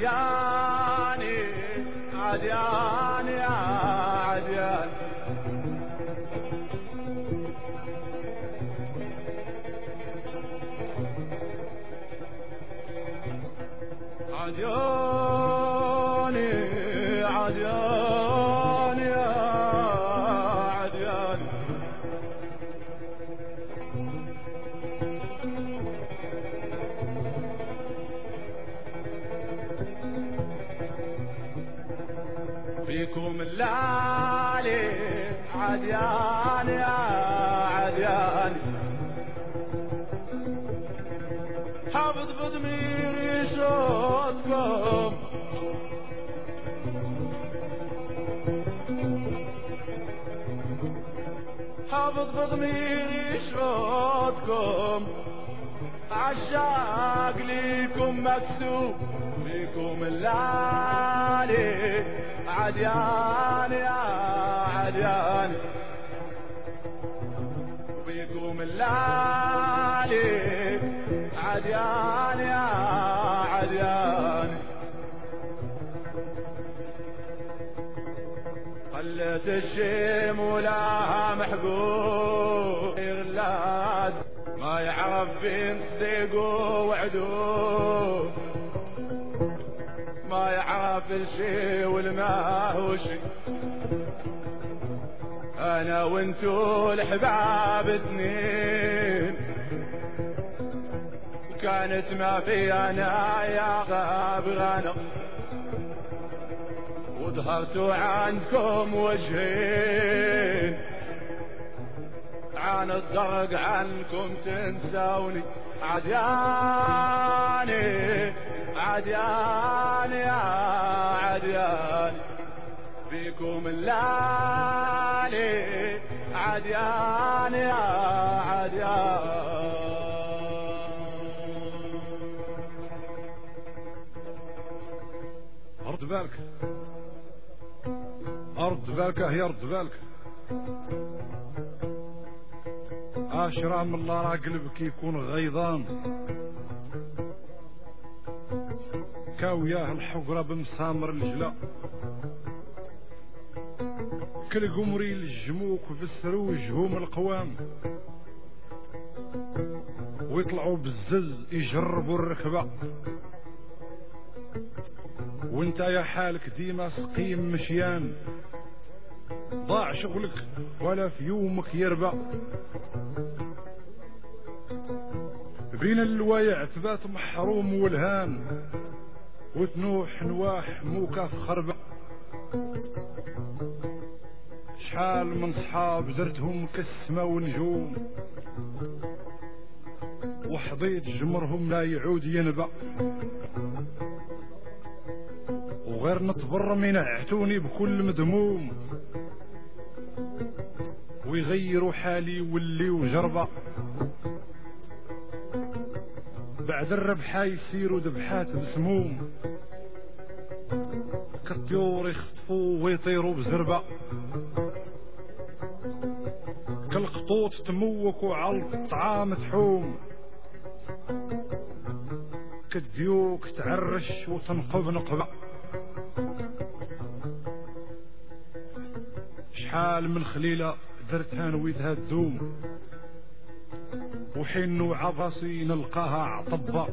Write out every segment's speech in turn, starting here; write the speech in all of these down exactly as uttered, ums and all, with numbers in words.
عدياني عدياني يا عديان عدياني عدياني يا عديان فيكم الليالي عديان يا عديان حافظ بضميري صوتكم حافظ بضميري صوتكم عشاق ليكم مكسوب فيكم الليالي عديان يا عديان فيكم الليالي عديان يا عديان خلت الشيم ولا محبوب غلاد ما يعرف بين صديق وعدو ما يعرف الشي والما هو شي انا وانتو الحباب اثنين كانت ما في انا يا غاب غنى وظهرتوا عندكم وجهين عن الضرق عنكم تنسوني عدياني عدياني يا عديان فيكم الليالي عديان يا عديان أرض بالك أرض بالك هي أرض بالك أشرع من الله راه قلبك يكون غيظان كاوياه الحقرة بمسامر الجلا كل قمري الجموك في السروج هم القوام ويطلعوا بالزز يجربوا الركبة وانت يا حالك ديما سقيم مشيان ضاع شغلك ولا في يومك يربى بين الوايع تبات محروم والهان وتنوح نواح موكا في خربة شحال من صحاب زرتهم كالسما ونجوم وحضيت جمرهم لا يعود ينبع وغير نطبر من عتوني بكل مذموم ويغيروا حالي واللي وجربة بعد الربحة يسيروا ذبحات بسموم كالطيور يخطفوا ويطيروا بزربة كالقطوط تموكوا على الطعام تحوم كالديوك تعرش وتنقب نقبة شحال من خليلة درتها نويتها الدوم وحين عبصي نلقاها عطبة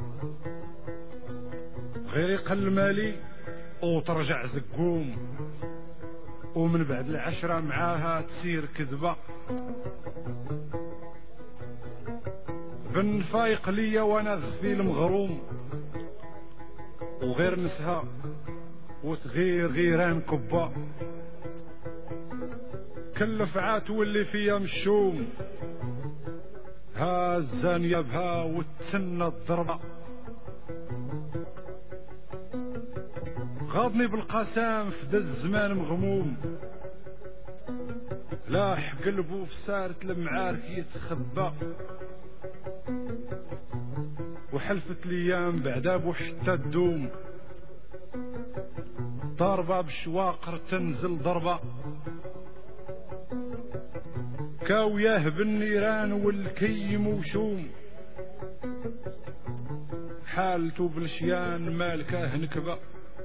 غير يقل مالي وترجع زقوم ومن بعد العشرة معاها تسير كذبة بن فايق ليا وانا غفيل مغروم وغير نسها وتغير غيران كبا كاللفعات واللي فيها مشوم ها الزانية بها وتسنى الضربة غاضني بالقسام في ذا الزمان مغموم لاح قلبه في سارة المعارك يتخبى وحلفت ليام بعداب وحتى تدوم ضربة بشواقر تنزل ضربة كاوياه بالنيران والكي موشوم حالته بالشيان مالكاه نكبة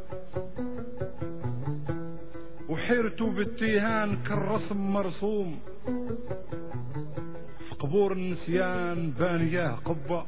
وحيرته بالتيهان كالرسم مرسوم في قبور النسيان بانياه قبة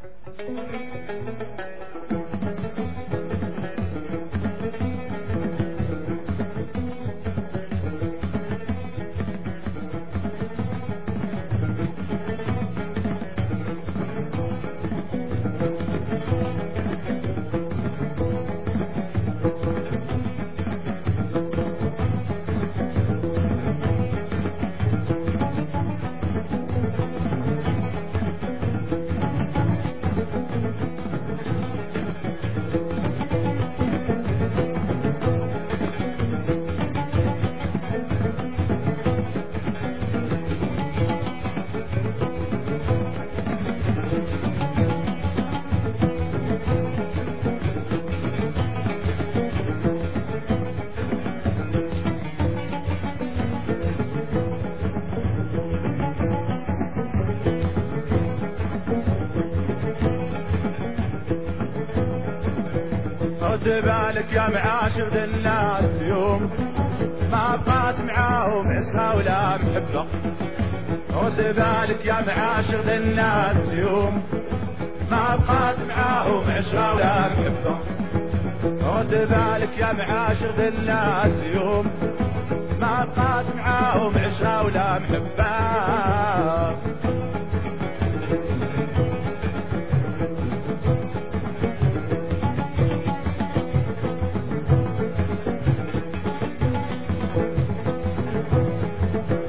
رد بالك يا معاشر ذي الناس يوم ما بقات معاهم عصا ولا محبة. رد بالك يا معاشر ذي الناس يوم ما بقات معاهم عصا ولا محبة. رد بالك يا معاشر ذي الناس يوم ما بقات معاهم عصا ولا محبة.